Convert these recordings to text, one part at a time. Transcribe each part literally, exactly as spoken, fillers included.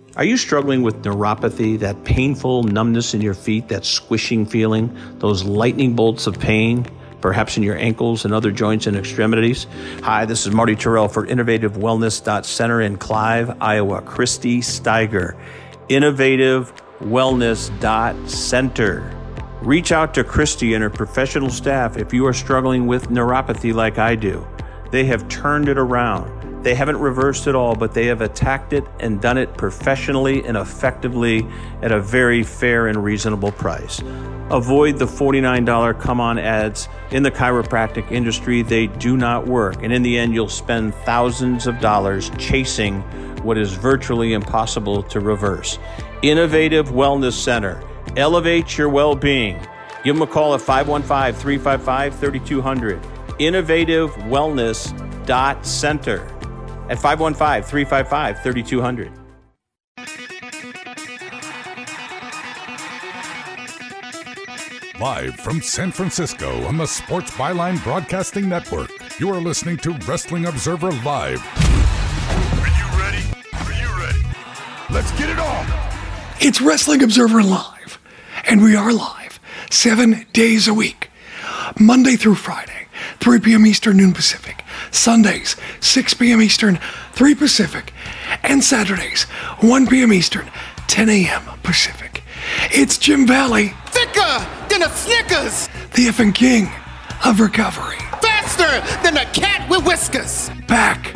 Are you struggling with neuropathy, that painful numbness in your feet, that squishing feeling, those lightning bolts of pain, perhaps in your ankles and other joints and extremities? Hi, this is Marty Terrell for Innovative Wellness Center in Clive, Iowa. Christy Steiger, Innovative Wellness Center. Reach out to Christy and her professional staff if you are struggling with neuropathy like I do. They have turned it around. They haven't reversed it all, but they have attacked it and done it professionally and effectively at a very fair and reasonable price. Avoid the forty-nine dollars come-on ads in the chiropractic industry. They do not work. And in the end, you'll spend thousands of dollars chasing what is virtually impossible to reverse. Innovative Wellness Center. Elevate your well-being. Give them a call at five one five, three five five, three two zero zero. Innovative Wellness Center at five one five, three five five, three two zero zero. Live from San Francisco on the Sports Byline Broadcasting Network, you are listening to Wrestling Observer Live. Are you ready? Are you ready? Let's get it on! It's Wrestling Observer Live, and we are live seven days a week, Monday through Friday, three p.m. Eastern, noon Pacific. Sundays, six p.m. Eastern, three Pacific. And Saturdays, one p.m. Eastern, ten a.m. Pacific. It's Jim Valley. Thicker than a Snickers. The effing king of recovery. Faster than a cat with whiskers. Back.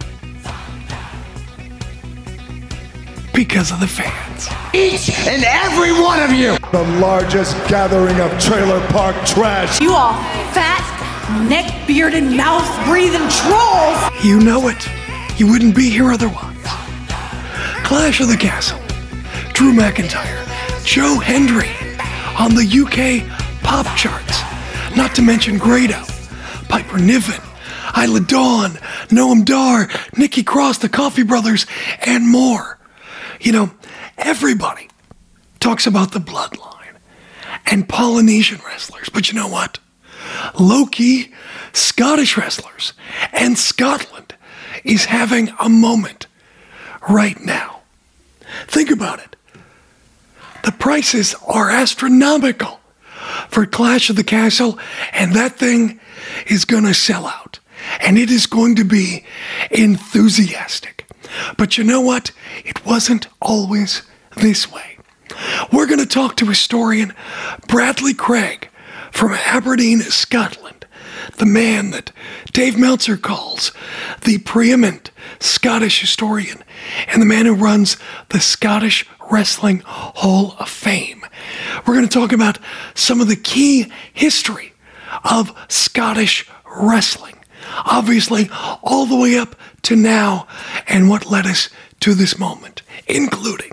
Because of the fans. Each and every one of you. The largest gathering of trailer park trash. You all fat, neck-bearded, mouth-breathing trolls. You know it. You wouldn't be here otherwise. Clash of the Castle. Drew McIntyre. Joe Hendry. On the U K pop charts. Not to mention Grado. Piper Niven. Isla Dawn. Noam Dar. Nikki Cross. The Coffee Brothers. And more. You know, everybody talks about the bloodline and Polynesian wrestlers, but you know what? Low-key Scottish wrestlers and Scotland is having a moment right now. Think about it. The prices are astronomical for Clash of the Castle, and that thing is going to sell out, and it is going to be enthusiastic. But you know what? It wasn't always this way. We're going to talk to historian Bradley Craig from Aberdeen, Scotland, the man that Dave Meltzer calls the preeminent Scottish historian and the man who runs the Scottish Wrestling Hall of Fame. We're going to talk about some of the key history of Scottish wrestling. Obviously, all the way up to now and what led us to this moment, including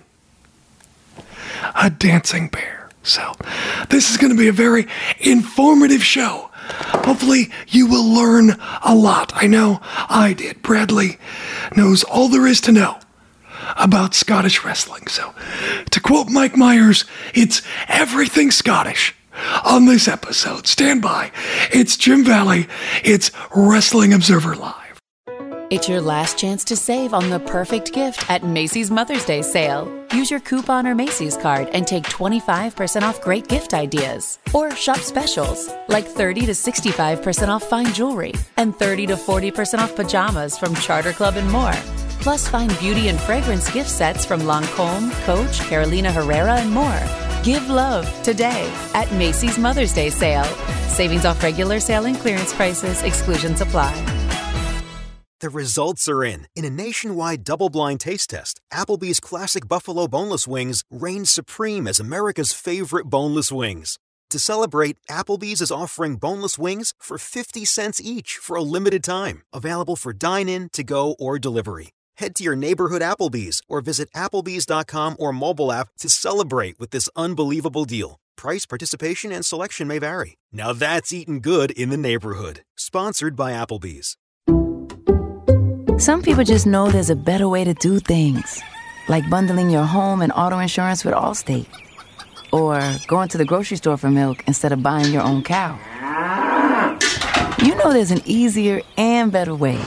a dancing bear. So, this is going to be a very informative show. Hopefully, you will learn a lot. I know I did. Bradley knows all there is to know about Scottish wrestling. So, to quote Mike Myers, it's everything Scottish. On this episode, stand by. It's Jim Valley. It's Wrestling Observer Live. It's your last chance to save on the perfect gift at Macy's Mother's Day sale. Use your coupon or Macy's card and take twenty-five percent off great gift ideas. Or shop specials like thirty to sixty-five percent off fine jewelry and thirty to forty percent off pajamas from Charter Club and more. Plus, find beauty and fragrance gift sets from Lancôme, Coach, Carolina Herrera, and more. Give love today at Macy's Mother's Day sale. Savings off regular sale and clearance prices. Exclusions apply. The results are in. In a nationwide double-blind taste test, Applebee's Classic Buffalo Boneless Wings reigned supreme as America's favorite boneless wings. To celebrate, Applebee's is offering boneless wings for fifty cents each for a limited time. Available for dine-in, to-go, or delivery. Head to your neighborhood Applebee's or visit Applebee's dot com or mobile app to celebrate with this unbelievable deal. Price, participation, and selection may vary. Now that's eating good in the neighborhood. Sponsored by Applebee's. Some people just know there's a better way to do things. Like bundling your home and auto insurance with Allstate. Or going to the grocery store for milk instead of buying your own cow. You know there's an easier and better way.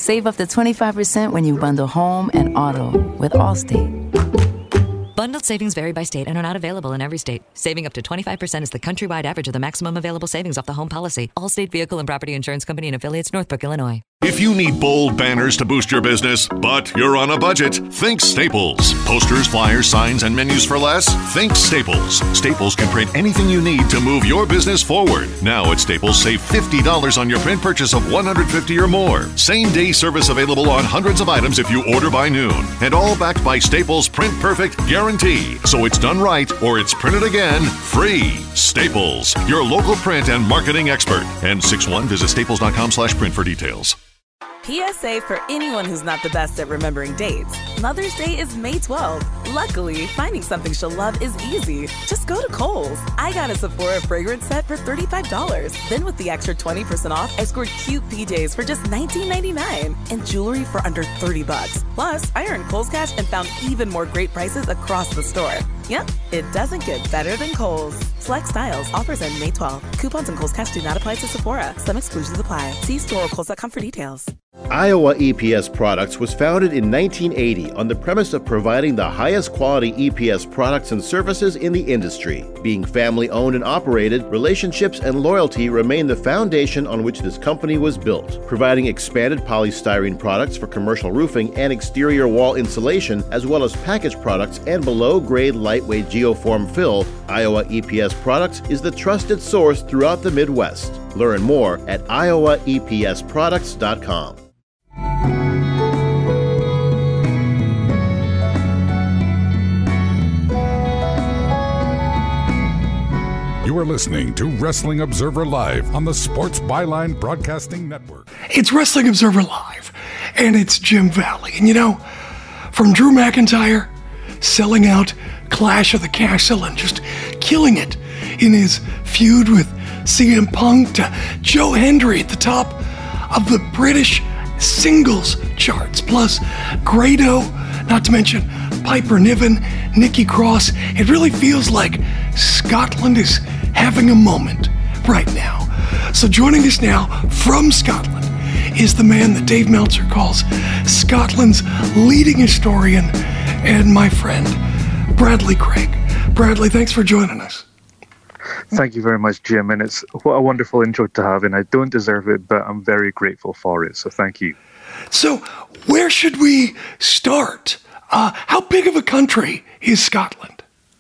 Save up to twenty-five percent when you bundle home and auto with Allstate. Bundled savings vary by state and are not available in every state. Saving up to twenty-five percent is the countrywide average of the maximum available savings off the home policy. Allstate Vehicle and Property Insurance Company and Affiliates, Northbrook, Illinois. If you need bold banners to boost your business, but you're on a budget, think Staples. Posters, flyers, signs, and menus for less? Think Staples. Staples can print anything you need to move your business forward. Now at Staples, save fifty dollars on your print purchase of one hundred fifty dollars or more. Same-day service available on hundreds of items if you order by noon. And all backed by Staples' Print Perfect guarantee. So it's done right or it's printed again free. Staples, your local print and marketing expert. And six one, visit staples.com slash print for details. P S A for anyone who's not the best at remembering dates. Mother's Day is May twelfth. Luckily, finding something she'll love is easy. Just go to Kohl's. I got a Sephora fragrance set for thirty-five dollars. Then with the extra twenty percent off, I scored cute P Js for just nineteen ninety-nine. And jewelry for under thirty bucks. Plus, I earned Kohl's Cash and found even more great prices across the store. Yep, it doesn't get better than Kohl's. Select styles. Offers end May twelfth. Coupons and Kohl's Cash do not apply to Sephora. Some exclusions apply. See store or kohls dot com for details. Iowa E P S Products was founded in nineteen eighty on the premise of providing the highest quality E P S products and services in the industry. Being family-owned and operated, relationships and loyalty remain the foundation on which this company was built. Providing expanded polystyrene products for commercial roofing and exterior wall insulation, as well as packaged products and below-grade lightweight geoform fill, Iowa E P S Products is the trusted source throughout the Midwest. Learn more at iowa e p s products dot com. You are listening to Wrestling Observer Live on the Sports Byline Broadcasting Network. It's Wrestling Observer Live, and it's Jim Valley. And you know, from Drew McIntyre selling out Clash of the Castle and just killing it in his feud with C M Punk to Joe Hendry at the top of the British singles charts, plus Grado, not to mention Piper Niven, Nikki Cross. It really feels like Scotland is having a moment right now. So joining us now from Scotland is the man that Dave Meltzer calls Scotland's leading historian and my friend, Bradley Craig. Bradley, thanks for joining us. Thank you very much, Jim, and it's what a wonderful intro to have, and I don't deserve it, but I'm very grateful for it, so thank you. So where should we start? Uh, how big of a country is Scotland?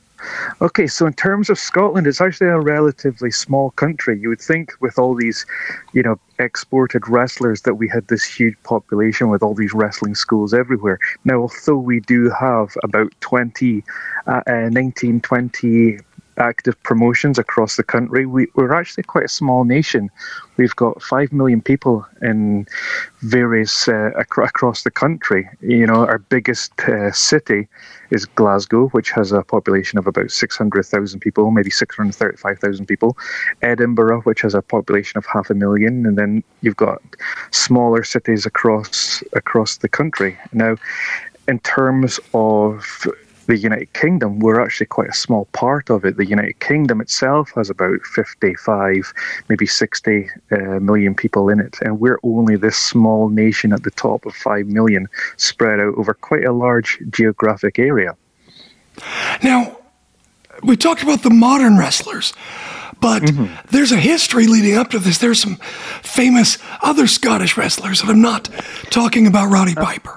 Okay, so in terms of Scotland, it's actually a relatively small country. You would think with all these, you know, exported wrestlers that we had this huge population with all these wrestling schools everywhere. Now, although we do have about twenty, uh, uh, nineteen, twenty active promotions across the country, we, we're actually quite a small nation. We've got five million people in various uh, ac- across the country. You know, our biggest uh, city is Glasgow, which has a population of about six hundred thousand people, maybe six hundred thirty-five thousand people. Edinburgh, which has a population of half a million, and then you've got smaller cities across across the country. Now, in terms of the United Kingdom, we're actually quite a small part of it. The United Kingdom itself has about fifty-five, maybe sixty uh, million people in it, and we're only this small nation at the top of five million, spread out over quite a large geographic area. Now, we talked about the modern wrestlers, but mm-hmm. there's a history leading up to this. There's some famous other Scottish wrestlers, and I'm not talking about Roddy Piper.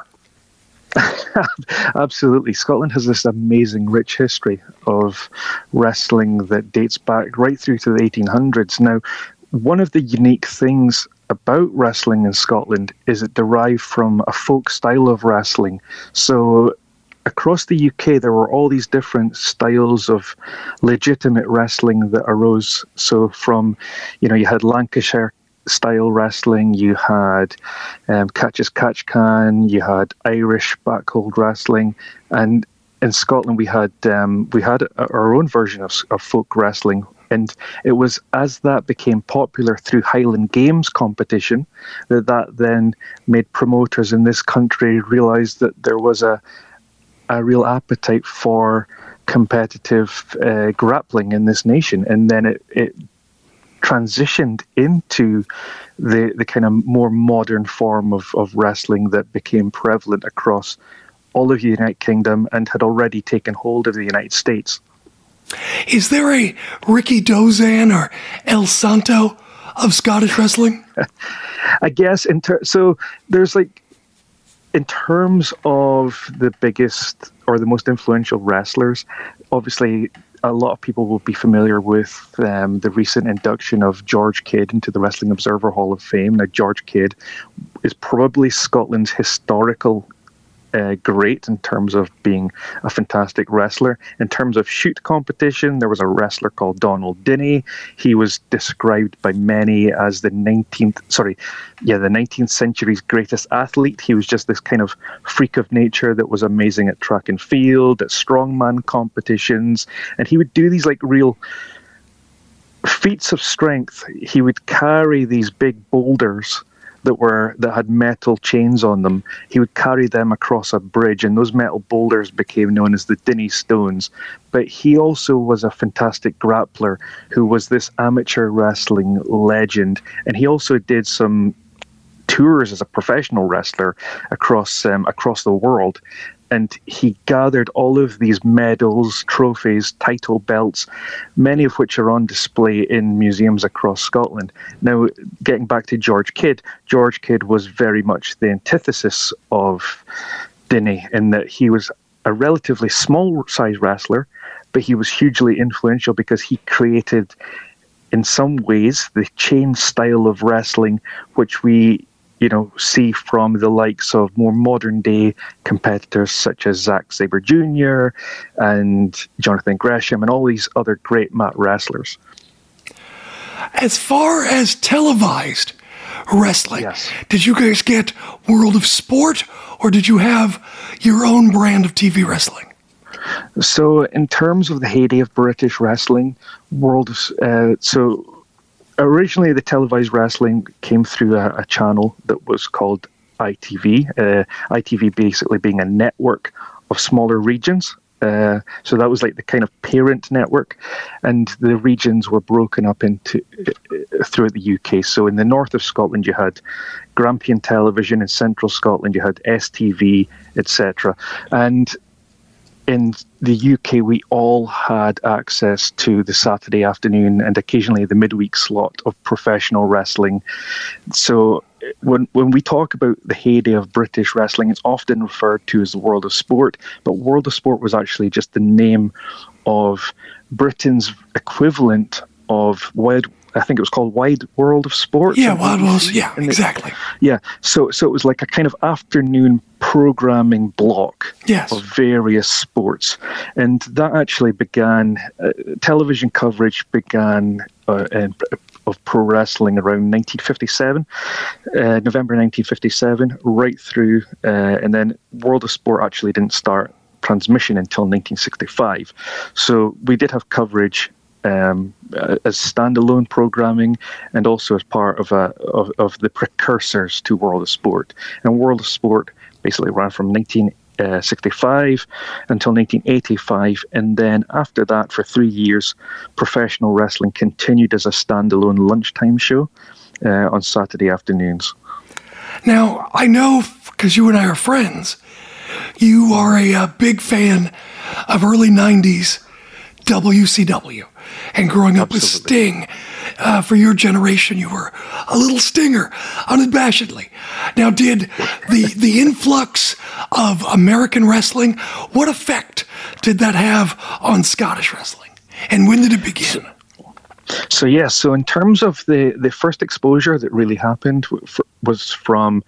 Absolutely. Scotland has this amazing rich history of wrestling that dates back right through to the eighteen hundreds. Now, one of the unique things about wrestling in Scotland is it derived from a folk style of wrestling. So across the U K, there were all these different styles of legitimate wrestling that arose. So from, you know, you had Lancashire style wrestling, you had um, Catch as Catch Can, you had Irish backhold wrestling, and in Scotland we had um, we had our own version of, of folk wrestling. And it was as that became popular through Highland Games competition that that then made promoters in this country realise that there was a a real appetite for competitive uh, grappling in this nation, and then it, it transitioned into the the kind of more modern form of, of wrestling that became prevalent across all of the United Kingdom and had already taken hold of the United States. Is there a Ricky Dozan or El Santo of Scottish wrestling? I guess in ter- so there's like in terms of the biggest or the most influential wrestlers, obviously a lot of people will be familiar with um, the recent induction of George Kidd into the Wrestling Observer Hall of Fame. Now, George Kidd is probably Scotland's historical uh, great in terms of being a fantastic wrestler. In terms of shoot competition, there was a wrestler called Donald Dinnie. He was described by many as the nineteenth, sorry, yeah, the nineteenth century's greatest athlete. He was just this kind of freak of nature that was amazing at track and field, at strongman competitions, and he would do these like real feats of strength. He would carry these big boulders that were that had metal chains on them. He would carry them across a bridge, and those metal boulders became known as the Dinnie Stones. But he also was a fantastic grappler who was this amateur wrestling legend, and he also did some tours as a professional wrestler across um, across the world. And he gathered all of these medals, trophies, title belts, many of which are on display in museums across Scotland. Now, getting back to George Kidd, George Kidd was very much the antithesis of Dinnie in that he was a relatively small-sized wrestler, but he was hugely influential because he created, in some ways, the chain style of wrestling, which we you know, see from the likes of more modern day competitors such as Zack Sabre Junior and Jonathan Gresham and all these other great mat wrestlers. As far as televised wrestling, yes. Did you guys get World of Sport, or did you have your own brand of T V wrestling? So in terms of the heyday of British wrestling, World of, uh, so originally, the televised wrestling came through a, a channel that was called I T V. Uh, I T V basically being a network of smaller regions. Uh, so that was like the kind of parent network, and the regions were broken up into uh, throughout the U K. So in the north of Scotland, you had Grampian Television. In central Scotland, you had S T V, et cetera. And in the U K, we all had access to the Saturday afternoon and occasionally the midweek slot of professional wrestling. So when when we talk about the heyday of British wrestling, it's often referred to as the World of Sport, but World of Sport was actually just the name of Britain's equivalent of Wild, I think it was called Wide World of Sport. Yeah, Wild World, yeah, the, exactly. Yeah, so so it was like a kind of afternoon programming block yes. of various sports. And that actually began, uh, television coverage began uh, in, of pro wrestling around nineteen fifty-seven, uh, November nineteen fifty-seven, right through, uh, and then World of Sport actually didn't start transmission until nineteen sixty-five. So we did have coverage Um, as standalone programming, and also as part of a of, of the precursors to World of Sport. And World of Sport basically ran from nineteen sixty-five until nineteen eighty-five, and then after that, for three years, professional wrestling continued as a standalone lunchtime show uh, on Saturday afternoons. Now, I know, because you and I are friends, you are a, a big fan of early nineties W C W. And growing up Absolutely. with Sting, uh, for your generation, you were a little Stinger, unabashedly. Now, did the the influx of American wrestling, what effect did that have on Scottish wrestling? And when did it begin? So, so yeah, so in terms of the, the first exposure that really happened was from,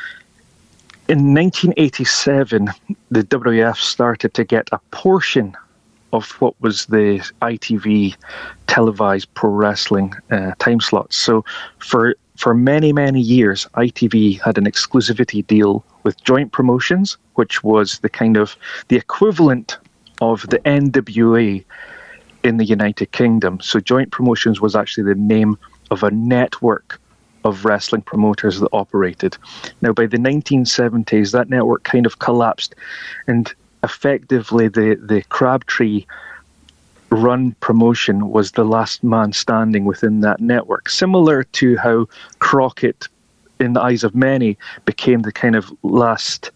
in nineteen eighty-seven, the W W F started to get a portion of what was the I T V televised pro wrestling uh, time slots. So for for many, many years, I T V had an exclusivity deal with Joint Promotions, which was the kind of the equivalent of the N W A in the United Kingdom. So Joint Promotions was actually the name of a network of wrestling promoters that operated. Now, by the nineteen seventies, that network kind of collapsed, and effectively the, the Crabtree run promotion was the last man standing within that network, similar to how Crockett, in the eyes of many, became the kind of last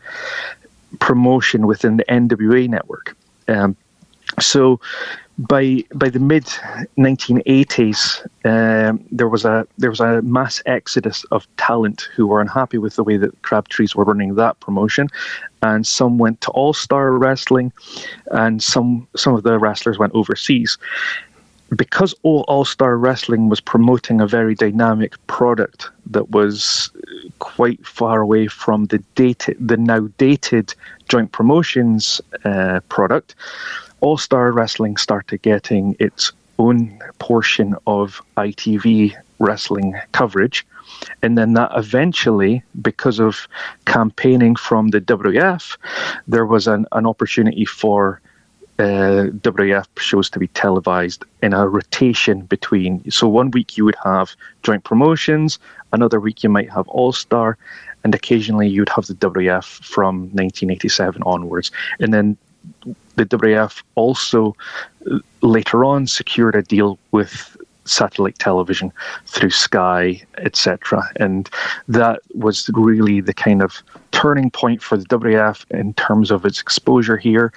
promotion within the N W A network. Um, so by by the mid nineteen eighties, um, there was a there was a mass exodus of talent who were unhappy with the way that Crabtrees were running that promotion, and some went to All Star Wrestling, and some some of the wrestlers went overseas. Because All Star Wrestling was promoting a very dynamic product that was quite far away from the dated, the now dated Joint Promotions uh, product, All Star Wrestling started getting its own portion of I T V wrestling coverage. And then that eventually, because of campaigning from the W W F, there was an, an opportunity for Uh, W W F shows to be televised in a rotation between. So one week you would have Joint Promotions, another week you might have All Star, and occasionally you'd have the W W F from nineteen eighty-seven onwards. And then the W W F also uh, later on secured a deal with satellite television through Sky, et cetera. And that was really the kind of turning point for the W W F in terms of its exposure here.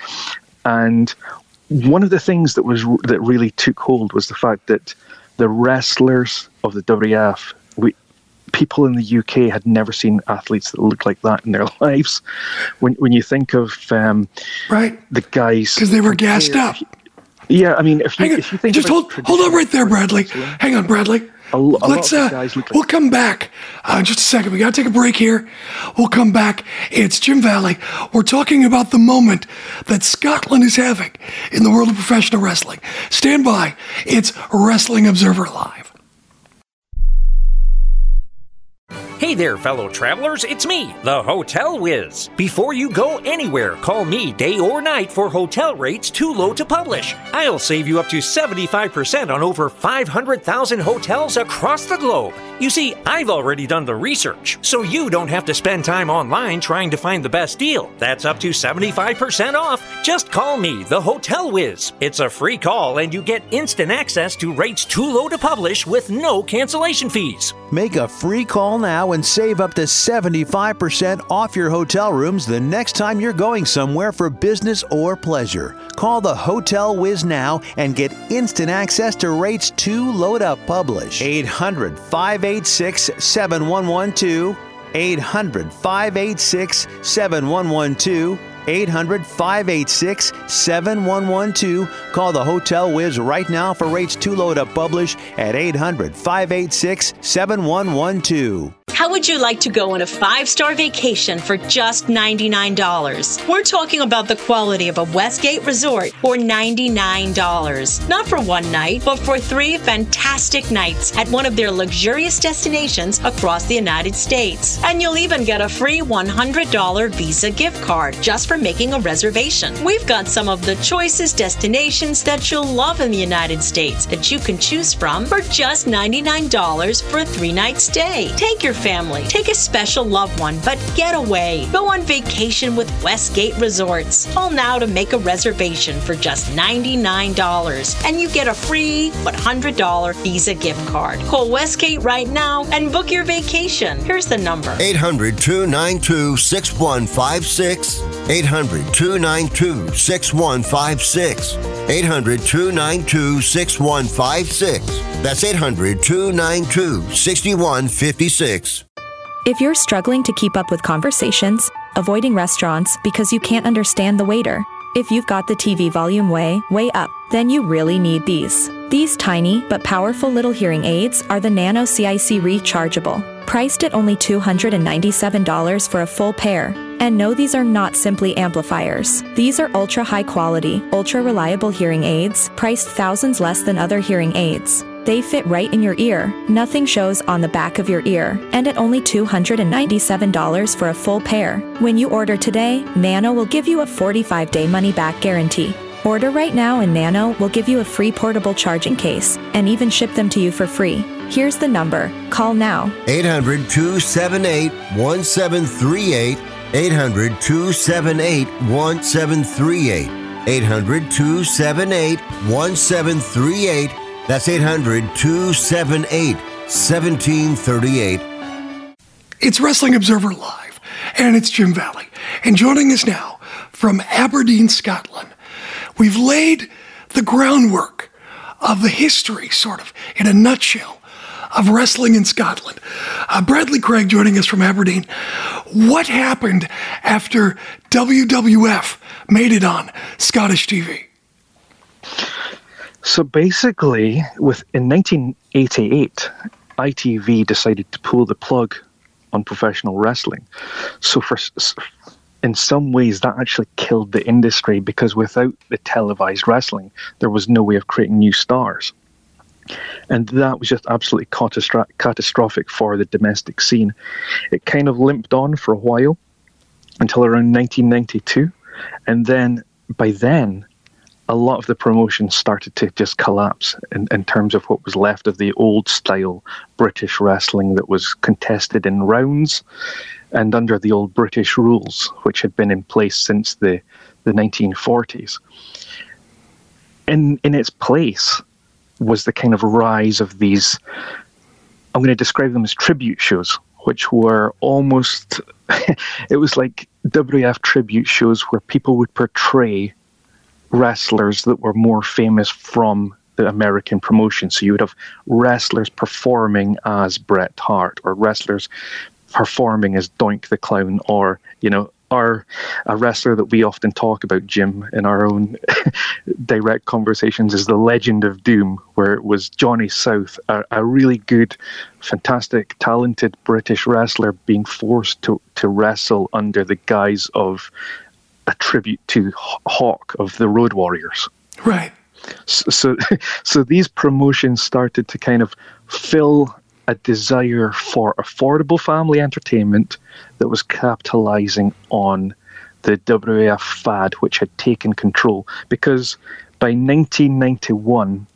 And one of the things that was that really took hold was the fact that the wrestlers of the W W F, we, people in the U K had never seen athletes that looked like that in their lives. When when you think of um, right the guys, because they were gassed up. Yeah, I mean, if you, Hang if you think just hold hold on right there, Bradley. Hang on, Bradley. A, a Let's. Uh, like we'll come back. Uh, just a second. We got to take a break here. We'll come back. It's Jim Valley. We're talking about the moment that Scotland is having in the world of professional wrestling. Stand by. It's Wrestling Observer Live. Hey there, fellow travelers, it's me, the Hotel Whiz. Before you go anywhere, call me day or night for hotel rates too low to publish. I'll save you up to seventy-five percent on over five hundred thousand hotels across the globe. You see, I've already done the research, so you don't have to spend time online trying to find the best deal. That's up to seventy-five percent off. Just call me, the Hotel Whiz. It's a free call and you get instant access to rates too low to publish with no cancellation fees. Make a free call now and save up to seventy-five percent off your hotel rooms the next time you're going somewhere for business or pleasure. Call the Hotel Whiz now and get instant access to rates too low to publish. eight hundred, five eight six, seven one one two. eight hundred, five eight six, seven one one two. eight hundred, five eight six, seven one one two. Call the Hotel Whiz right now for rates too low to publish at eight hundred, five eight six, seven one one two. How would you like to go on a five-star vacation for just ninety-nine dollars? We're talking about the quality of a Westgate resort for ninety-nine dollars. Not for one night, but for three fantastic nights at one of their luxurious destinations across the United States. And you'll even get a free one hundred dollars Visa gift card just for making a reservation. We've got some of the choicest destinations that you'll love in the United States that you can choose from for just ninety-nine dollars for a three-night stay. Take your family, take a special loved one, but get away. Go on vacation with Westgate Resorts. Call now to make a reservation for just ninety-nine dollars, and you get a free one hundred dollars Visa gift card. Call Westgate right now and book your vacation. Here's the number. eight hundred, two nine two, six one five six. eight hundred, two nine two, six one five six. eight hundred, two nine two, six one five six. That's eight hundred, two nine two, six one five six. If you're struggling to keep up with conversations, avoiding restaurants because you can't understand the waiter, if you've got the T V volume way, way up, then you really need these. These tiny but powerful little hearing aids are the Nano C I C Rechargeable, priced at only two hundred ninety-seven dollars for a full pair. And no, these are not simply amplifiers. These are ultra high quality, ultra reliable hearing aids, priced thousands less than other hearing aids. They fit right in your ear, nothing shows on the back of your ear, and at only two hundred ninety-seven dollars for a full pair. When you order today, Nano will give you a forty-five day money-back guarantee. Order right now and Nano will give you a free portable charging case, and even ship them to you for free. Here's the number. Call now. eight hundred, two seven eight, one seven three eight. eight hundred, two seven eight, one seven three eight. eight hundred, two seven eight, one seven three eight. That's eight hundred, two seven eight, one seven three eight. It's Wrestling Observer Live, and it's Jim Valley. And joining us now from Aberdeen, Scotland, we've laid the groundwork of the history, sort of, in a nutshell, of wrestling in Scotland. Uh, Bradley Craig joining us from Aberdeen. What happened after W W F made it on Scottish T V? So basically, with in nineteen eighty-eight, I T V decided to pull the plug on professional wrestling. So for in some ways, that actually killed the industry, because without the televised wrestling, there was no way of creating new stars. And that was just absolutely catastro- catastrophic for the domestic scene. It kind of limped on for a while until around nineteen ninety-two. And then, by then, a lot of the promotions started to just collapse in, in terms of what was left of the old-style British wrestling that was contested in rounds and under the old British rules, which had been in place since the, the nineteen forties. In, in its place was the kind of rise of these, I'm going to describe them as tribute shows, which were almost, it was like W W F tribute shows where people would portray wrestlers that were more famous from the American promotion. So you would have wrestlers performing as Bret Hart, or wrestlers performing as Doink the Clown, or, you know, Our, a wrestler that we often talk about, Jim, in our own direct conversations is the Legend of Doom, where it was Johnny South, a, a really good, fantastic, talented British wrestler being forced to, to wrestle under the guise of a tribute to Hawk of the Road Warriors. Right. So, so, so these promotions started to kind of fill a desire for affordable family entertainment that was capitalizing on the W W F fad, which had taken control. Because by nineteen ninety-one,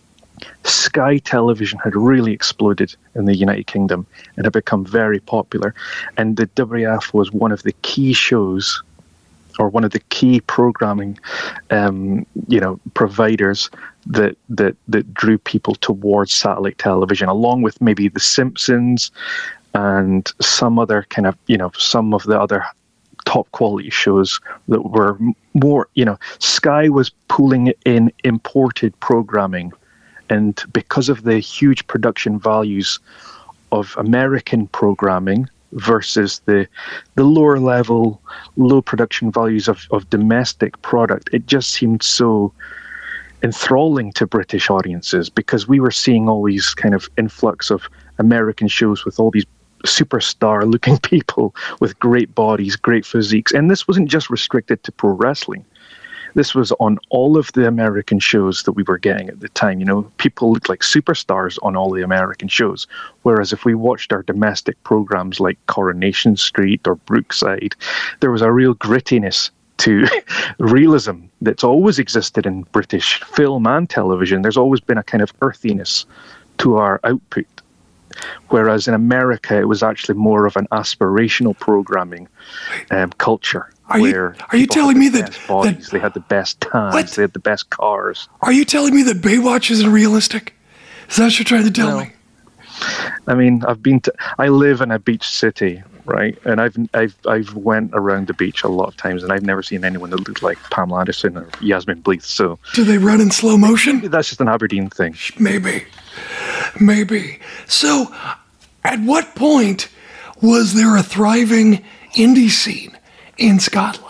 Sky Television had really exploded in the United Kingdom and had become very popular. And the W W F was one of the key shows, or one of the key programming, um, you know, providers that that that drew people towards satellite television, along with maybe The Simpsons and some other kind of, you know, some of the other top quality shows that were more, you know, Sky was pulling in imported programming, and because of the huge production values of American programming versus the the lower level, low production values of, of domestic product, it just seemed so enthralling to British audiences, because we were seeing all these kind of influx of American shows with all these superstar looking people with great bodies, great physiques. And this wasn't just restricted to pro wrestling. This was on all of the American shows that we were getting at the time. You know, people looked like superstars on all the American shows. Whereas if we watched our domestic programs like Coronation Street or Brookside, there was a real grittiness to realism that's always existed in British film and television. There's always been a kind of earthiness to our output. Whereas in America, it was actually more of an aspirational programming um, culture. Are you, where are you telling me that, bodies, that they had the best cars, what? They had the best cars? Are you telling me that Baywatch isn't realistic? Is that what you're trying to tell well, me? I mean, I've been to, I live in a beach city, right? And I've I've I've went around the beach a lot of times, and I've never seen anyone that looked like Pamela Anderson or Yasmin Bleeth. So, do they run in slow motion? Maybe that's just an Aberdeen thing. Maybe, maybe. So, at what point was there a thriving indie scene in Scotland?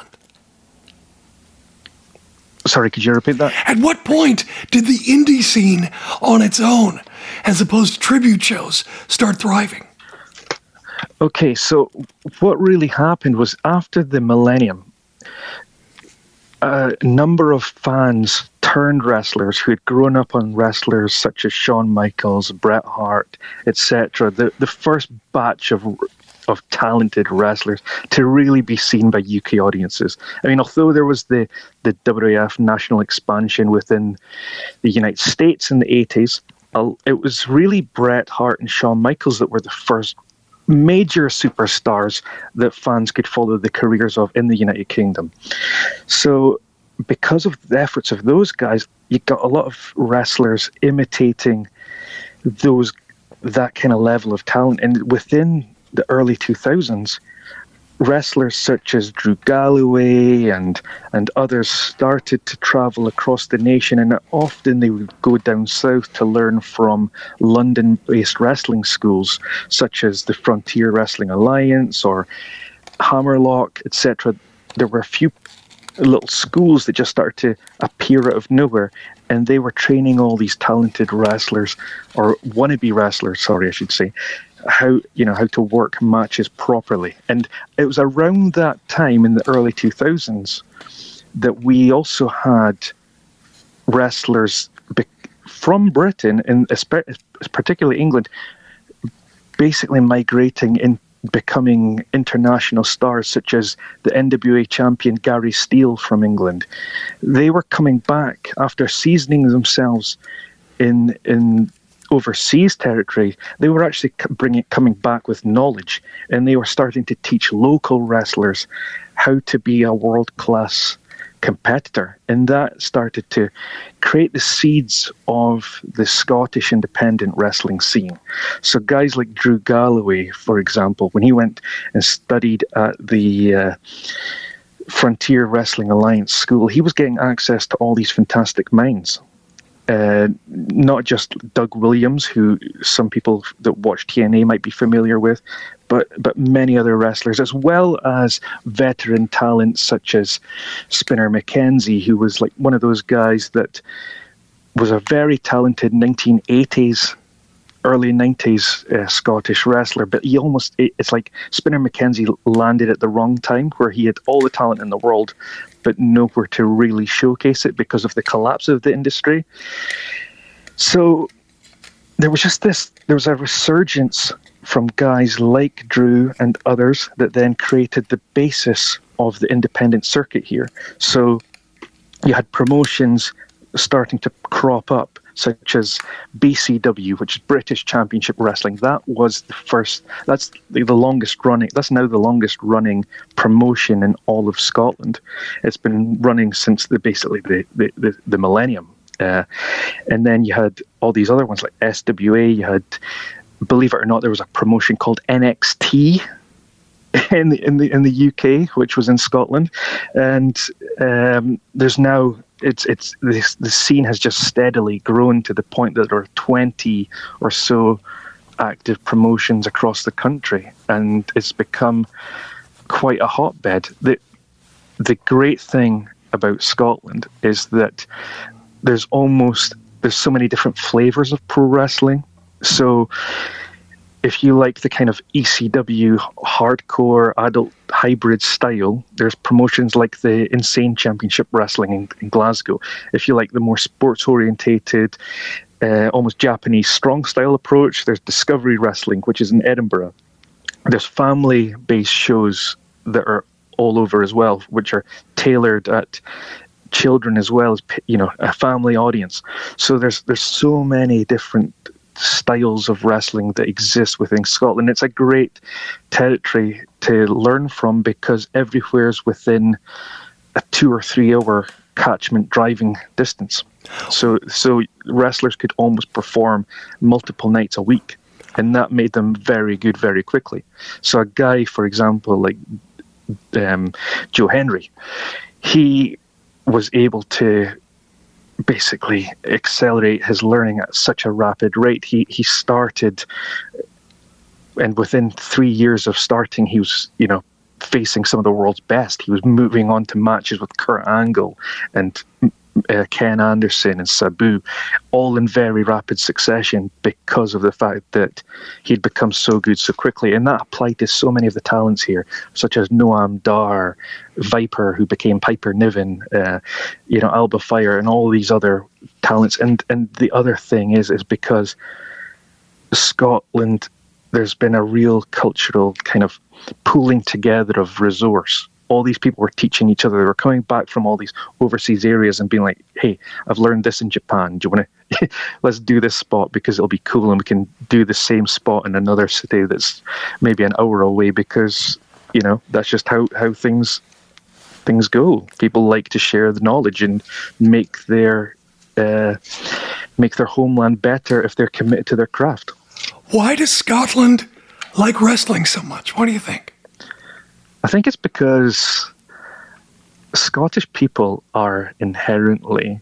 Sorry, could you repeat that? At what point did the indie scene on its own, as opposed to tribute shows, start thriving? Okay, so what really happened was after the millennium, a number of fans turned wrestlers who had grown up on wrestlers such as Shawn Michaels, Bret Hart, et cetera. The the first batch of of talented wrestlers to really be seen by U K audiences. I mean, although there was the, the W W F national expansion within the United States in the eighties, uh, it was really Bret Hart and Shawn Michaels that were the first major superstars that fans could follow the careers of in the United Kingdom. So because of the efforts of those guys, you got a lot of wrestlers imitating those that kind of level of talent. And within the early two thousands, wrestlers such as Drew Galloway and and others started to travel across the nation, and often they would go down south to learn from London-based wrestling schools such as the Frontier Wrestling Alliance or Hammerlock, et cetera. There were a few little schools that just started to appear out of nowhere, and they were training all these talented wrestlers, or wannabe wrestlers, sorry, I should say, how you know how to work matches properly. And it was around that time in the early two thousands that we also had wrestlers be- from Britain, and particularly England, basically migrating in, becoming international stars, such as the N W A champion Gary Steele from England. They were coming back after seasoning themselves in in overseas territory. They were actually bringing coming back with knowledge, and they were starting to teach local wrestlers how to be a world-class competitor, and that started to create the seeds of the Scottish independent wrestling scene. So guys like Drew Galloway, for example, when he went and studied at the uh, Frontier Wrestling Alliance school, he was getting access to all these fantastic minds. Uh, not just Doug Williams, who some people that watch T N A might be familiar with, but but many other wrestlers, as well as veteran talent such as Spinner McKenzie, who was like one of those guys that was a very talented nineteen eighties, early nineties uh, Scottish wrestler, but he almost, it's like Spinner McKenzie landed at the wrong time, where he had all the talent in the world, but nowhere to really showcase it because of the collapse of the industry. So there was just this, there was a resurgence from guys like Drew and others that then created the basis of the independent circuit here. So you had promotions starting to crop up, such as B C W, which is British Championship Wrestling. That was the first, that's the, the longest running, that's now the longest running promotion in all of Scotland. It's been running since the basically the, the, the, the millennium. Uh, and then you had all these other ones like S W A, you had, believe it or not, there was a promotion called N X T in the, in the, in the U K, which was in Scotland. And um, there's now, It's it's this the scene has just steadily grown to the point that there are twenty or so active promotions across the country, and it's become quite a hotbed. The the great thing about Scotland is that there's almost there's so many different flavors of pro wrestling. So if you like the kind of E C W hardcore adult hybrid style, there's promotions like the Insane Championship Wrestling in, in Glasgow. If you like the more sports orientated, uh, almost Japanese strong style approach, there's Discovery Wrestling, which is in Edinburgh. There's family based shows that are all over as well, which are tailored at children as well as, you know, a family audience. So there's there's so many different styles of wrestling that exist within Scotland. It's a great territory to learn from because everywhere's within a two or three hour catchment driving distance. So so wrestlers could almost perform multiple nights a week, and that made them very good very quickly. So a guy, for example, like um, Joe Hendry, he was able to basically accelerate his learning at such a rapid rate. He he started, and within three years of starting, he was, you know, facing some of the world's best. He was moving on to matches with Kurt Angle and uh, Ken Anderson and Sabu, all in very rapid succession because of the fact that he'd become so good so quickly. And that applied to so many of the talents here, such as Noam Dar, Viper, who became Piper Niven, uh, you know, Alba Fire, and all these other talents. And and the other thing is, is because Scotland, there's been a real cultural kind of pooling together of resource. All these people were teaching each other. They were coming back from all these overseas areas and being like, hey, I've learned this in Japan. Do you want to, let's do this spot because it'll be cool, and we can do the same spot in another city that's maybe an hour away because, you know, that's just how, how things things go. People like to share the knowledge and make their uh, make their homeland better if they're committed to their craft. Why does Scotland like wrestling so much? What do you think? I think it's because Scottish people are inherently.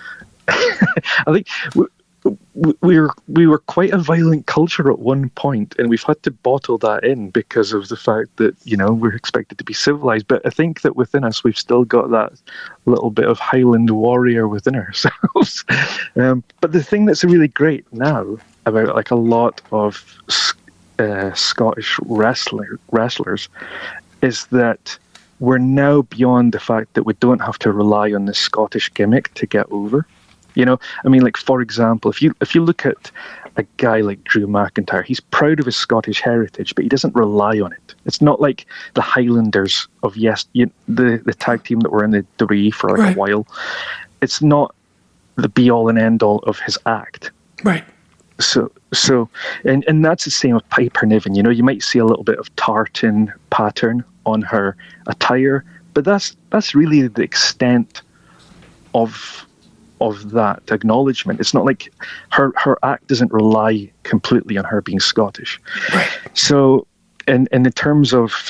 I think we, we were we were quite a violent culture at one point, and we've had to bottle that in because of the fact that, you know, we're expected to be civilized. But I think that within us, we've still got that little bit of Highland warrior within ourselves. um, but the thing that's really great now about like a lot of uh, Scottish wrestler wrestlers is that we're now beyond the fact that we don't have to rely on the Scottish gimmick to get over. You know, I mean, like, for example, if you if you look at a guy like Drew McIntyre, he's proud of his Scottish heritage, but he doesn't rely on it. It's not like the Highlanders of yes, you, the, the tag team that were in the W W E for like right. a while. It's not the be-all and end-all of his act. Right. So, so, and, and that's the same with Piper Niven. You know, you might see a little bit of tartan pattern on her attire, but that's that's really the extent of of that acknowledgement. It's not like her her act doesn't rely completely on her being Scottish. Right. So, in in the terms of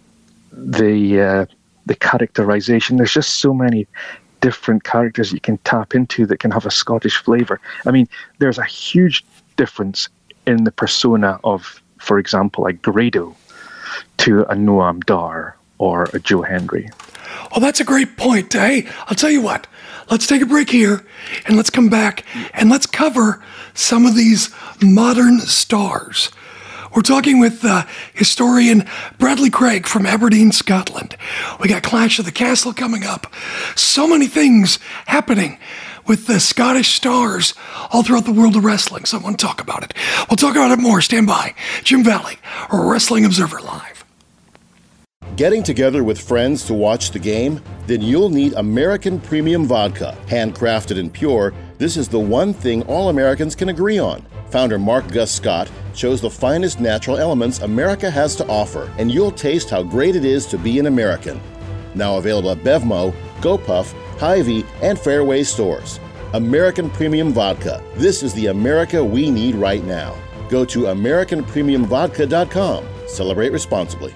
the uh, the characterization, there's just so many different characters you can tap into that can have a Scottish flavor. I mean, there's a huge difference in the persona of, for example, like Grado to a Noam Dar or a Joe Hendry. Oh, that's a great point. Hey, I'll tell you what. Let's take a break here, and let's come back, and let's cover some of these modern stars. We're talking with uh, historian Bradley Craig from Aberdeen, Scotland. We got Clash of the Castle coming up. So many things happening with the Scottish stars all throughout the world of wrestling. So I want to talk about it. We'll talk about it more. Stand by. Jim Valley, Wrestling Observer Live. Getting together with friends to watch the game? Then you'll need American Premium Vodka. Handcrafted and pure, this is the one thing all Americans can agree on. Founder Mark Gus Scott chose the finest natural elements America has to offer, and you'll taste how great it is to be an American. Now available at Bevmo, GoPuff, Hy-Vee, and Fairway stores. American Premium Vodka. This is the America we need right now. Go to American Premium Vodka dot com. Celebrate responsibly.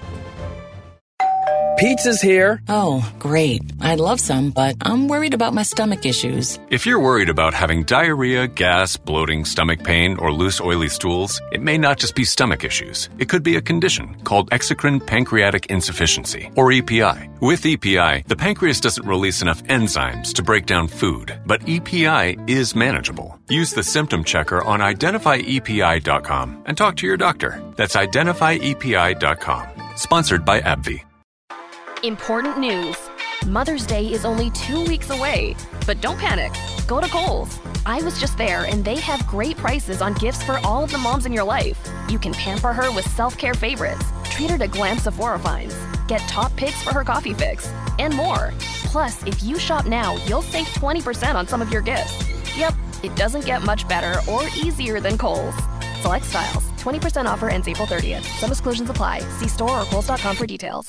Pizza's here. Oh, great. I'd love some, but I'm worried about my stomach issues. If you're worried about having diarrhea, gas, bloating, stomach pain, or loose, oily stools, it may not just be stomach issues. It could be a condition called exocrine pancreatic insufficiency, or E P I. With E P I, the pancreas doesn't release enough enzymes to break down food, but E P I is manageable. Use the symptom checker on identify E P I dot com and talk to your doctor. That's identify E P I dot com. Sponsored by AbbVie. Important news. Mother's Day is only two weeks away. But don't panic. Go to Kohl's. I was just there, and they have great prices on gifts for all of the moms in your life. You can pamper her with self-care favorites, treat her to glam Sephora finds, get top picks for her coffee fix, and more. Plus, if you shop now, you'll save twenty percent on some of your gifts. Yep, it doesn't get much better or easier than Kohl's. Select styles. twenty percent offer ends April thirtieth. Some exclusions apply. See store or kohls dot com for details.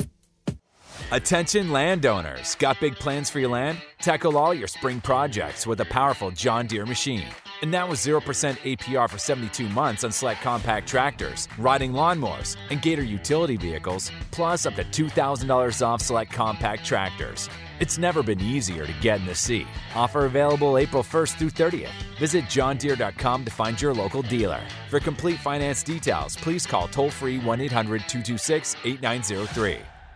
Attention landowners. Got big plans for your land? Tackle all your spring projects with a powerful John Deere machine. And now with zero percent A P R for seventy-two months on select compact tractors, riding lawnmowers, and Gator utility vehicles, plus up to two thousand dollars off select compact tractors. It's never been easier to get in the sea. Offer available April first through thirtieth. Visit john deere dot com to find your local dealer. For complete finance details, please call toll-free one eight hundred two two six eight nine zero three.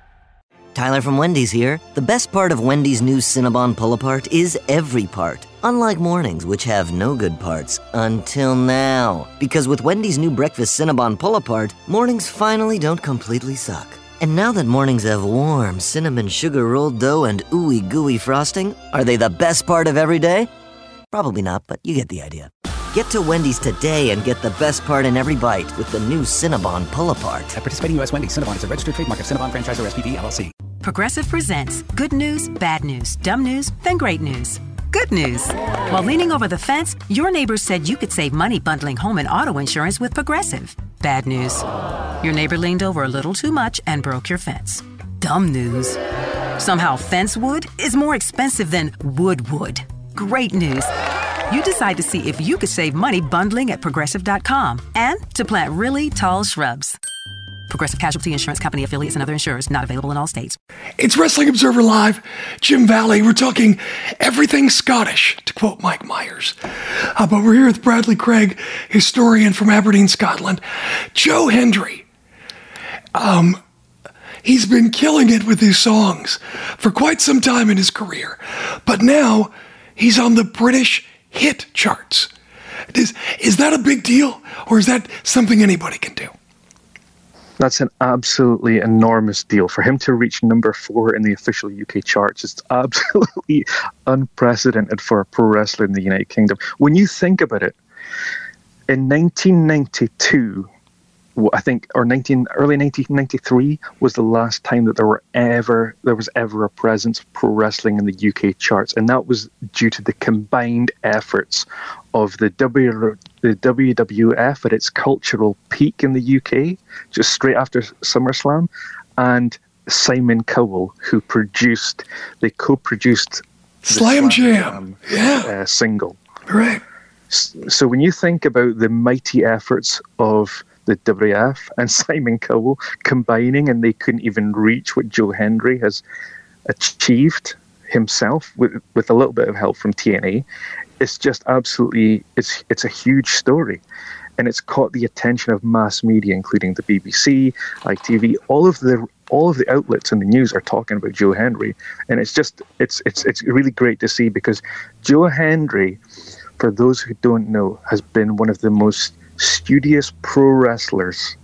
Tyler from Wendy's here. The best part of Wendy's new Cinnabon Pull-Apart is every part. Unlike mornings, which have no good parts. Until now. Because with Wendy's new breakfast Cinnabon Pull-Apart, mornings finally don't completely suck. And now that mornings have warm cinnamon sugar rolled dough and ooey gooey frosting, are they the best part of every day? Probably not, but you get the idea. Get to Wendy's today and get the best part in every bite with the new Cinnabon Pull-Apart. At participating U S Wendy's, Cinnabon is a registered trademark of Cinnabon Franchisor S P V L L C. Progressive presents good news, bad news, dumb news, then great news. Good news. While leaning over the fence, your neighbors said you could save money bundling home and auto insurance with Progressive. Bad news. Your neighbor leaned over a little too much and broke your fence. Dumb news. Somehow fence wood is more expensive than wood wood. Great news. You decide to see if you could save money bundling at Progressive dot com and to plant really tall shrubs. Progressive Casualty Insurance Company affiliates and other insurers not available in all states. It's Wrestling Observer Live. Jim Valley. We're talking everything Scottish, to quote Mike Myers. Uh, but we're here with Bradley Craig, historian from Aberdeen, Scotland. Joe Hendry. Um, he's been killing it with his songs for quite some time in his career. But now he's on the British hit charts. Is, is that a big deal? Or is that something anybody can do? That's an absolutely enormous deal. For him to reach number four in the official U K charts is absolutely unprecedented for a pro wrestler in the United Kingdom. When you think about it, in nineteen ninety-two, I think, or nineteen early nineteen ninety-three was the last time that there were ever there was ever a presence of pro wrestling in the U K charts, and that was due to the combined efforts of the W the W W F at its cultural peak in the U K, just straight after SummerSlam, and Simon Cowell, who produced they co-produced the Slam Jam, yeah, uh, single. Right. So when you think about the mighty efforts of the W W F and Simon Cowell combining, and they couldn't even reach what Joe Hendry has achieved himself with with a little bit of help from T N A. It's just absolutely, it's it's a huge story, and it's caught the attention of mass media, including the B B C, I T V, all of the all of the outlets in the news are talking about Joe Hendry, and it's just it's it's it's really great to see, because Joe Hendry, for those who don't know, has been one of the most studious pro wrestlers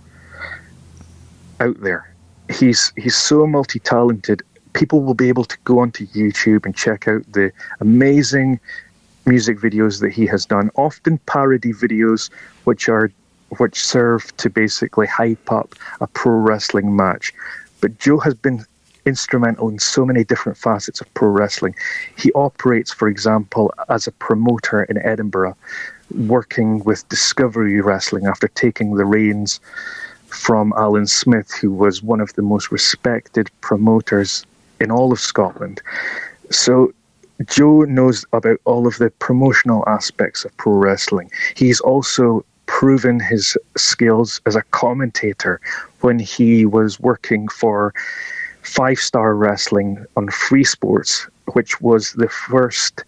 out there. He's he's so multi-talented. People will be able to go onto YouTube and check out the amazing music videos that he has done, often parody videos which are which serve to basically hype up a pro wrestling match. But Joe has been instrumental in so many different facets of pro wrestling. He operates, for example, as a promoter in Edinburgh, working with Discovery Wrestling after taking the reins from Alan Smith, who was one of the most respected promoters in all of Scotland. So Joe knows about all of the promotional aspects of pro wrestling. He's also proven his skills as a commentator when he was working for Five Star Wrestling on Free Sports, which was the first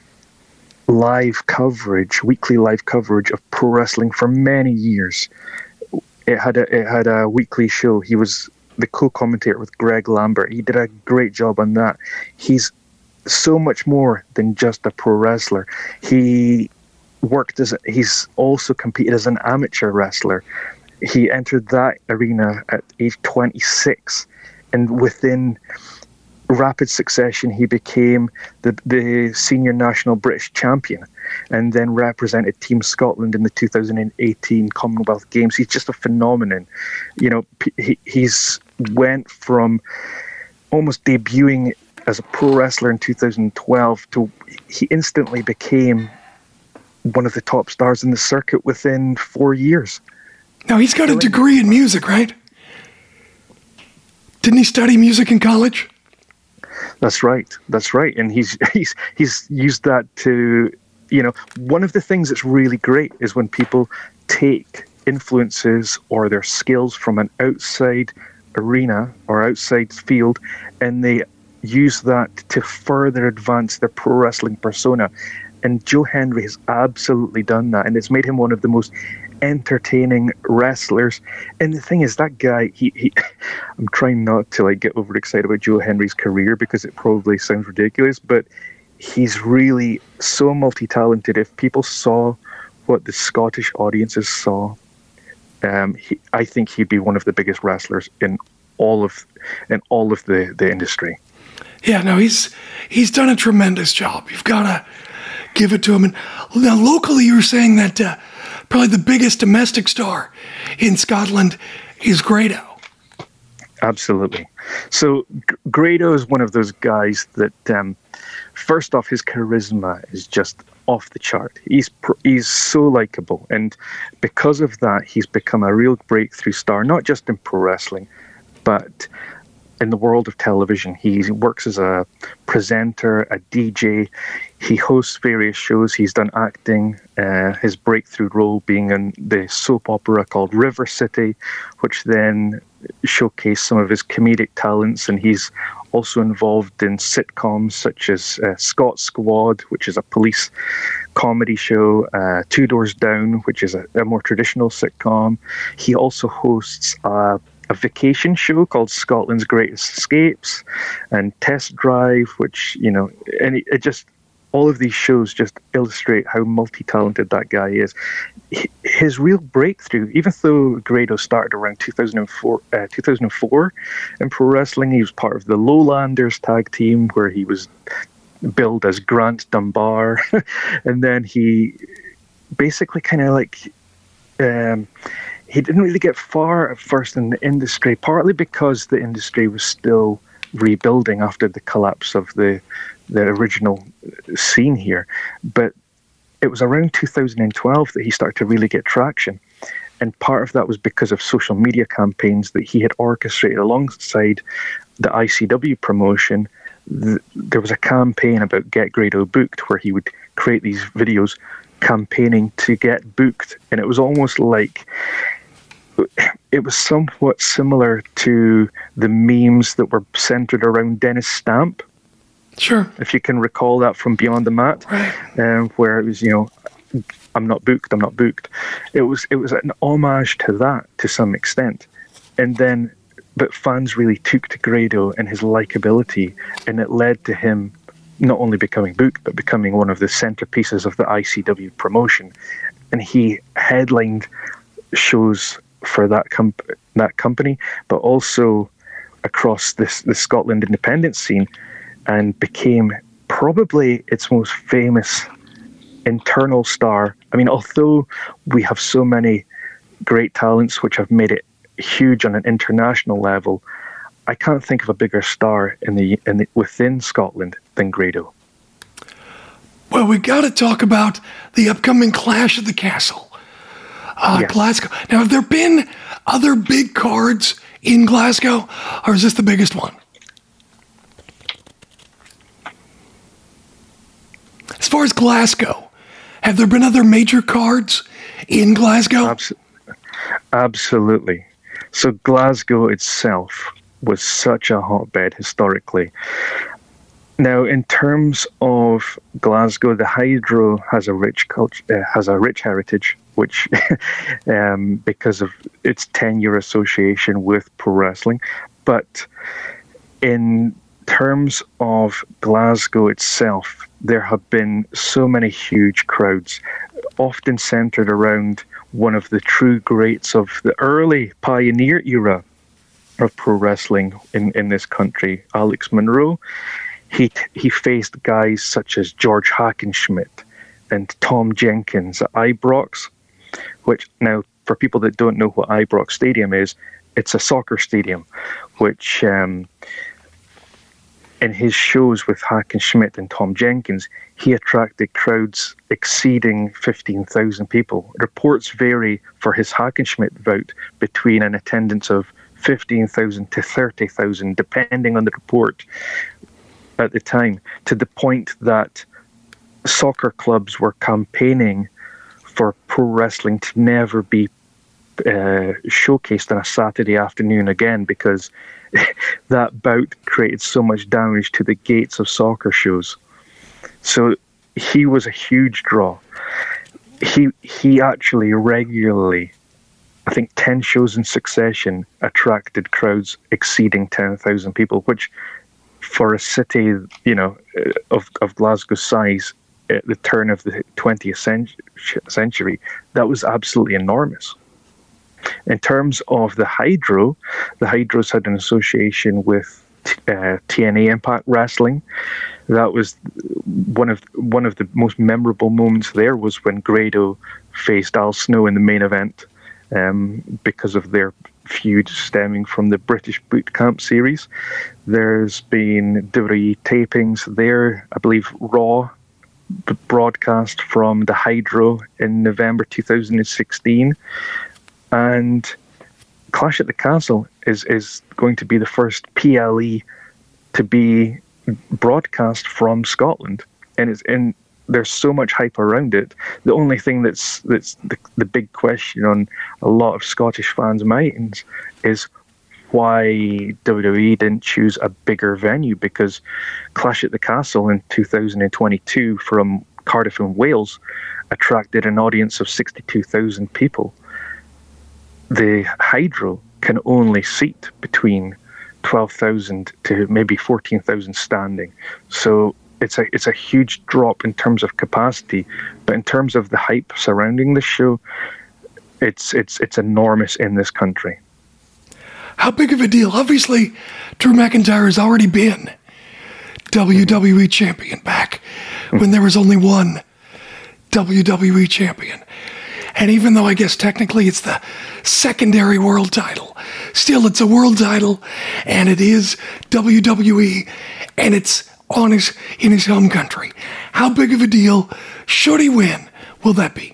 live coverage, weekly live coverage of pro wrestling for many years. It had a it had a weekly show. He was the co-commentator with Greg Lambert. He did a great job on that. He's so much more than just a pro wrestler. He worked as a, he's also competed as an amateur wrestler. He entered that arena at age twenty-six, and within rapid succession he became the the senior national British champion, and then represented Team Scotland in the two thousand eighteen Commonwealth Games. He's just a phenomenon. You know, he he's went from almost debuting as a pro wrestler in two thousand twelve to he instantly became one of the top stars in the circuit within four years. Now, he's got a degree in music, right? Didn't he study music in college? That's right. That's right. And he's he's he's used that to, you know, one of the things that's really great is when people take influences or their skills from an outside arena or outside field, and they use that to further advance their pro wrestling persona. And Joe Hendry has absolutely done that, and it's made him one of the most entertaining wrestlers. And the thing is, that guy, he, he I'm trying not to like get overexcited about Joe Hendry's career because it probably sounds ridiculous, but he's really so multi-talented. If people saw what the Scottish audiences saw, um, he, I think he'd be one of the biggest wrestlers in all of in all of the, the industry. Yeah, no, he's he's done a tremendous job. You've got to give it to him. And now, locally, you were saying that uh, probably the biggest domestic star in Scotland is Grado. Absolutely. So G- Grado is one of those guys that, um, first off, his charisma is just off the chart. He's pr- he's so likable, and because of that, he's become a real breakthrough star, not just in pro wrestling, but in the world of television. He works as a presenter, a D J. He hosts various shows. He's done acting, uh, his breakthrough role being in the soap opera called River City, which then showcased some of his comedic talents. And he's also involved in sitcoms such as uh, Scott Squad, which is a police comedy show, uh, Two Doors Down, which is a, a more traditional sitcom. He also hosts a a vacation show called Scotland's Greatest Escapes, and Test Drive, which, you know, and it, it just, all of these shows just illustrate how multi-talented that guy is. His real breakthrough, even though Grado started around two thousand four, uh, two thousand four in pro wrestling, he was part of the Lowlanders tag team where he was billed as Grant Dunbar, and then he basically kind of like, um, he didn't really get far at first in the industry, partly because the industry was still rebuilding after the collapse of the the original scene here. But it was around two thousand twelve that he started to really get traction. And part of that was because of social media campaigns that he had orchestrated alongside the I C W promotion. There was a campaign about Get Grado Booked where he would create these videos campaigning to get booked. And it was almost like, it was somewhat similar to the memes that were centered around Dennis Stamp. Sure. If you can recall that from Beyond the Mat, right. um, where it was, you know, I'm not booked, I'm not booked. It was it was an homage to that to some extent. And then, but fans really took to Grado and his likability, and it led to him not only becoming booked, but becoming one of the centerpieces of the I C W promotion. And he headlined shows for that comp- that company, but also across this the Scotland independent scene, and became probably its most famous internal star. I mean, although we have so many great talents which have made it huge on an international level, I can't think of a bigger star in the in the within Scotland than Grado. Well, we got to talk about the upcoming Clash of the Castle. Uh, yes. Glasgow. Now, have there been other big cards in Glasgow, or is this the biggest one? As far as Glasgow, have there been other major cards in Glasgow? Abs- absolutely. So Glasgow itself was such a hotbed historically. Now, in terms of Glasgow, the Hydro has a rich culture, uh, has a rich heritage, which, um, because of its ten-year association with pro wrestling. But in terms of Glasgow itself, there have been so many huge crowds, often centered around one of the true greats of the early pioneer era of pro wrestling in, in this country, Alex Monroe. He he faced guys such as George Hackenschmidt and Tom Jenkins at Ibrox, which now, for people that don't know what Ibrox Stadium is, it's a soccer stadium, which um, in his shows with Hackenschmidt and Tom Jenkins, he attracted crowds exceeding fifteen thousand people. Reports vary for his Hackenschmidt bout between an attendance of fifteen thousand to thirty thousand, depending on the report at the time, to the point that soccer clubs were campaigning for pro wrestling to never be uh, showcased on a Saturday afternoon again, because that bout created so much damage to the gates of soccer shows. So he was a huge draw. He he actually regularly, I think ten shows in succession, attracted crowds exceeding ten thousand people, which for a city, you know, of of Glasgow's size at the turn of the twentieth century, that was absolutely enormous. In terms of the Hydro, the Hydros had an association with uh, T N A Impact Wrestling. That was one of one of the most memorable moments there was when Grado faced Al Snow in the main event, um, because of their feud stemming from the British Boot Camp series. There's been W W E tapings there. I believe Raw broadcast from the Hydro in November two thousand sixteen. And Clash at the Castle is, is going to be the first P L E to be broadcast from Scotland, and it's and there's so much hype around it. The only thing that's that's the, the big question on a lot of Scottish fans' minds is why W W E didn't choose a bigger venue, because Clash at the Castle in two thousand twenty-two from Cardiff in Wales attracted an audience of sixty-two thousand people. The Hydro can only seat between twelve thousand to maybe fourteen thousand standing. So it's a it's a huge drop in terms of capacity, but in terms of the hype surrounding the show, it's it's it's enormous in this country. How big of a deal? Obviously, Drew McIntyre has already been W W E champion back when there was only one W W E champion. And even though I guess technically it's the secondary world title, still it's a world title, and it is W W E, and it's on his in his home country. How big of a deal, should he win, will that be?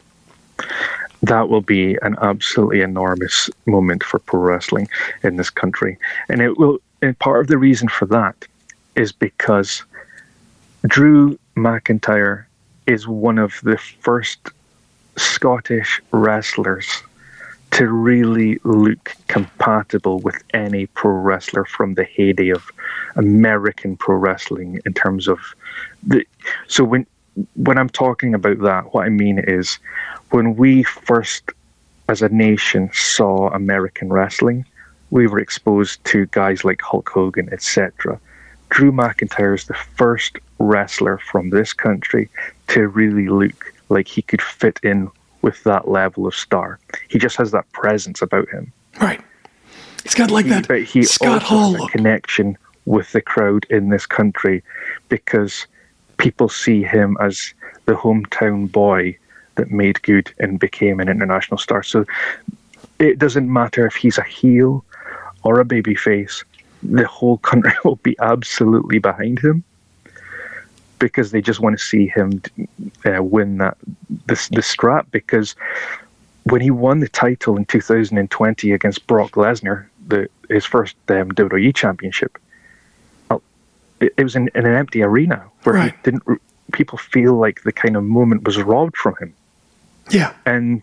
That will be an absolutely enormous moment for pro wrestling in this country. And it will, and part of the reason for that is because Drew McIntyre is one of the first Scottish wrestlers to really look compatible with any pro wrestler from the heyday of American pro wrestling in terms of the, so when when I'm talking about that, what I mean is when we first as a nation saw American wrestling, we were exposed to guys like Hulk Hogan, et cetera. Drew McIntyre is the first wrestler from this country to really look like he could fit in with that level of star. He just has that presence about him. Right. He's got like that but he Scott also Hall has a look. connection with the crowd in this country because people see him as the hometown boy that made good and became an international star. So it doesn't matter if he's a heel or a babyface, the whole country will be absolutely behind him because they just want to see him uh, win that this the strap. Because when he won the title in two thousand twenty against Brock Lesnar, the his first um, W W E championship, uh, it, it was in, in an empty arena where right. he didn't. People feel like the kind of moment was robbed from him. Yeah. And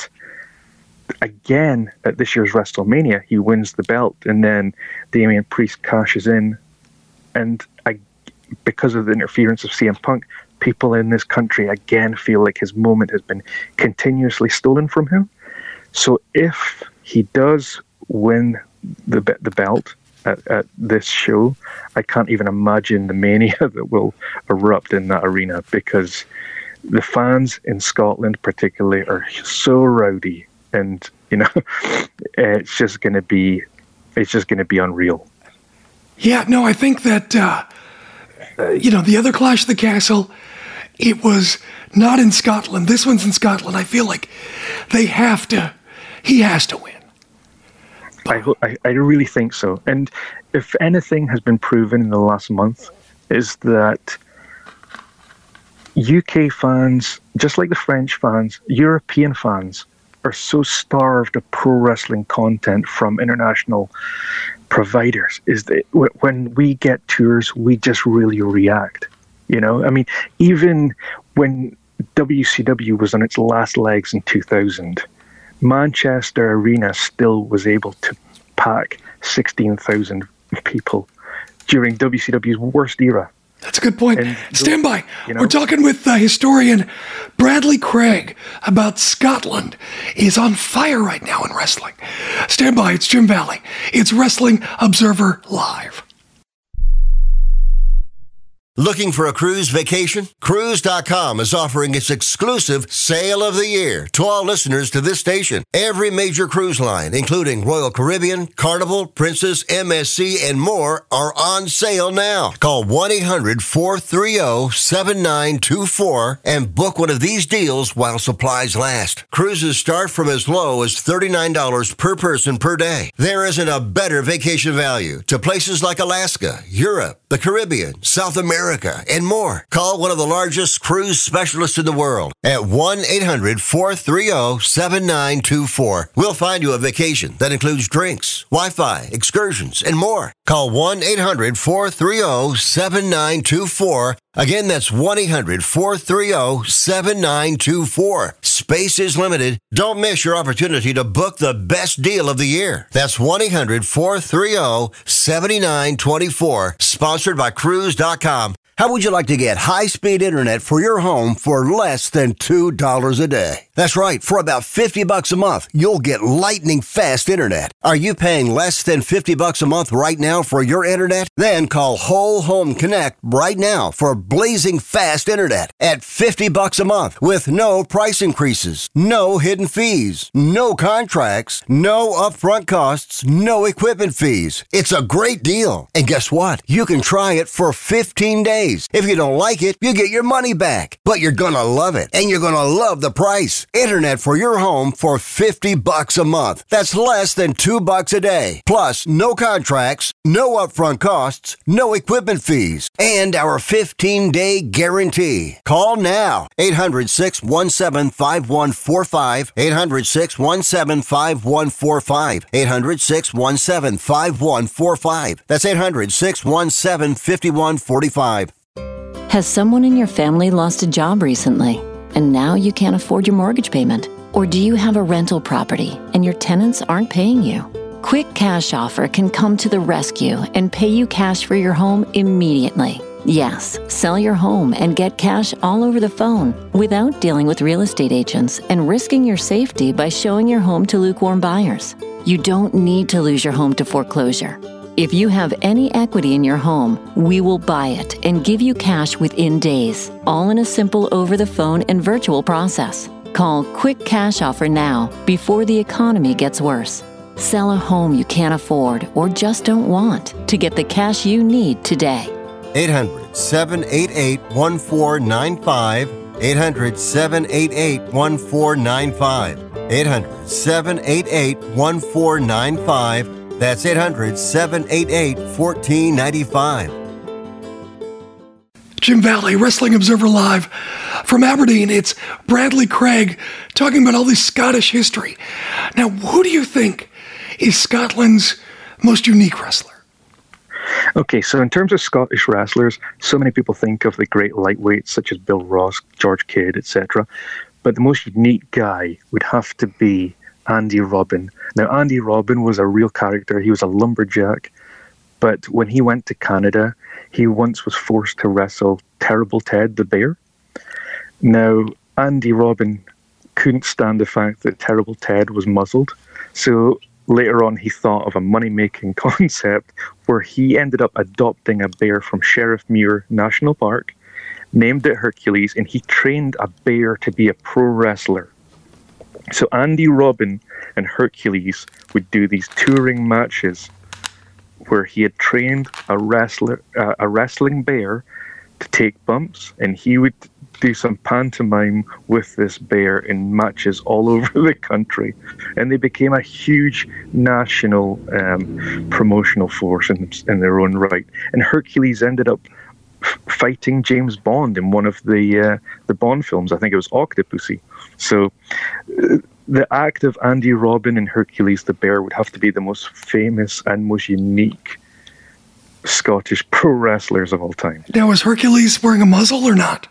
again, at this year's WrestleMania, he wins the belt, and then Damian Priest cashes in, and I, because of the interference of C M Punk, people in this country again feel like his moment has been continuously stolen from him. So if he does win the the belt at, at this show, I can't even imagine the mania that will erupt in that arena, because the fans in Scotland particularly are so rowdy, and you know, it's just going to be, it's just going to be unreal. Yeah, no, I think that uh, uh, you know, the other Clash of the Castle, it was not in Scotland. This one's in Scotland. I feel like they have to. He has to win. I, I I really think so. And if anything has been proven in the last month, is that U K fans, just like the French fans, European fans, are so starved of pro wrestling content from international providers. Is that when we get tours, we just really react. You know, I mean, even when W C W was on its last legs in two thousand, Manchester Arena still was able to pack sixteen thousand people during W C W's worst era. That's a good point. And Stand by. You know, We're talking with uh, historian Bradley Craig about Scotland. He's on fire right now in wrestling. Stand by. It's Jim Valley. It's Wrestling Observer Live. Looking for a cruise vacation? Cruise dot com is offering its exclusive Sale of the Year to all listeners to this station. Every major cruise line, including Royal Caribbean, Carnival, Princess, M S C, and more, are on sale now. Call one eight hundred four three zero seven nine two four and book one of these deals while supplies last. Cruises start from as low as thirty-nine dollars per person per day. There isn't a better vacation value to places like Alaska, Europe, the Caribbean, South America, America, and more. Call one of the largest cruise specialists in the world at one eight hundred four three zero seven nine two four. We'll find you a vacation that includes drinks, Wi-Fi, excursions, and more. Call one eight hundred four three zero seven nine two four. Again, that's one eight hundred four three zero seven nine two four. Space is limited. Don't miss your opportunity to book the best deal of the year. That's one eight hundred four three zero seven nine two four. Sponsored by Cruise dot com. How would you like to get high-speed internet for your home for less than two dollars a day? That's right. For about fifty bucks a month, you'll get lightning-fast internet. Are you paying less than fifty bucks a month right now for your internet? Then call Whole Home Connect right now for blazing fast internet at fifty bucks a month with no price increases, no hidden fees, no contracts, no upfront costs, no equipment fees. It's a great deal. And guess what? You can try it for fifteen days. If you don't like it, you get your money back. But you're gonna love it, and you're gonna love the price. Internet for your home for fifty bucks a month. That's less than two bucks a day. Plus, no contracts, no upfront costs, no equipment fees, and our fifteen-day guarantee. Call now. eight hundred six one seven five one four five. eight hundred six one seven five one four five. eight hundred six one seven five one four five. That's eight hundred six one seven five one four five. Has someone in your family lost a job recently, and now you can't afford your mortgage payment? Or do you have a rental property and your tenants aren't paying you? Quick Cash Offer can come to the rescue and pay you cash for your home immediately. Yes, sell your home and get cash all over the phone without dealing with real estate agents and risking your safety by showing your home to lukewarm buyers. You don't need to lose your home to foreclosure. If you have any equity in your home, we will buy it and give you cash within days, all in a simple over-the-phone and virtual process. Call Quick Cash Offer now before the economy gets worse. Sell a home you can't afford or just don't want to get the cash you need today. eight hundred seven eight eight one four nine five. eight hundred seven eight eight one four nine five. eight hundred seven eight eight one four nine five. That's eight hundred seven eight eight one four nine five. Jim Valley, Wrestling Observer Live. From Aberdeen, it's Bradley Craig talking about all this Scottish history. Now, who do you think is Scotland's most unique wrestler? Okay, so in terms of Scottish wrestlers, so many people think of the great lightweights such as Bill Ross, George Kidd, et cetera. But the most unique guy would have to be Andy Robin. Now, Andy Robin was a real character. He was a lumberjack. But when he went to Canada, he once was forced to wrestle Terrible Ted the Bear. Now, Andy Robin couldn't stand the fact that Terrible Ted was muzzled. So later on, he thought of a money-making concept where he ended up adopting a bear from Sheriff Muir National Park, named it Hercules, and he trained a bear to be a pro wrestler. So Andy Robin and Hercules would do these touring matches where he had trained a wrestler, uh, a wrestling bear to take bumps, and he would do some pantomime with this bear in matches all over the country, and they became a huge national um, promotional force in, in their own right. And Hercules ended up f- fighting James Bond in one of the uh, the Bond films. I think it was Octopussy. So uh, the act of Andy Robin and Hercules the Bear would have to be the most famous and most unique Scottish pro wrestlers of all time. Now, was Hercules wearing a muzzle or not?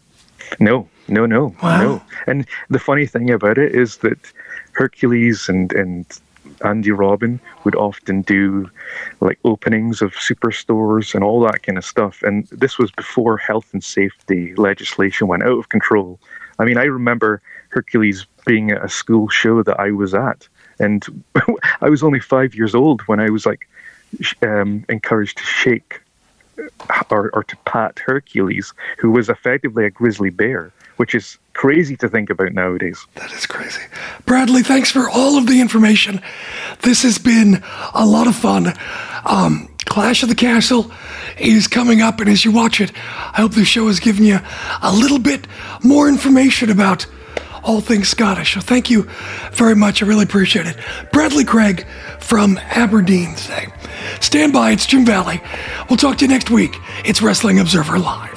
No, no, no, wow. no. And the funny thing about it is that Hercules and, and Andy Robin would often do like openings of superstores and all that kind of stuff. And this was before health and safety legislation went out of control. I mean, I remember Hercules being at a school show that I was at, and I was only five years old when I was like um, encouraged to shake or, or to pat Hercules, who was effectively a grizzly bear, which is crazy to think about nowadays. That is crazy. Bradley, thanks for all of the information. This has been a lot of fun. Um, Clash of the Castle is coming up, and as you watch it, I hope the show has given you a little bit more information about all things Scottish. So thank you very much. I really appreciate it. Bradley Craig from Aberdeen saying, stand by, it's Jim Valley. We'll talk to you next week. It's Wrestling Observer Live.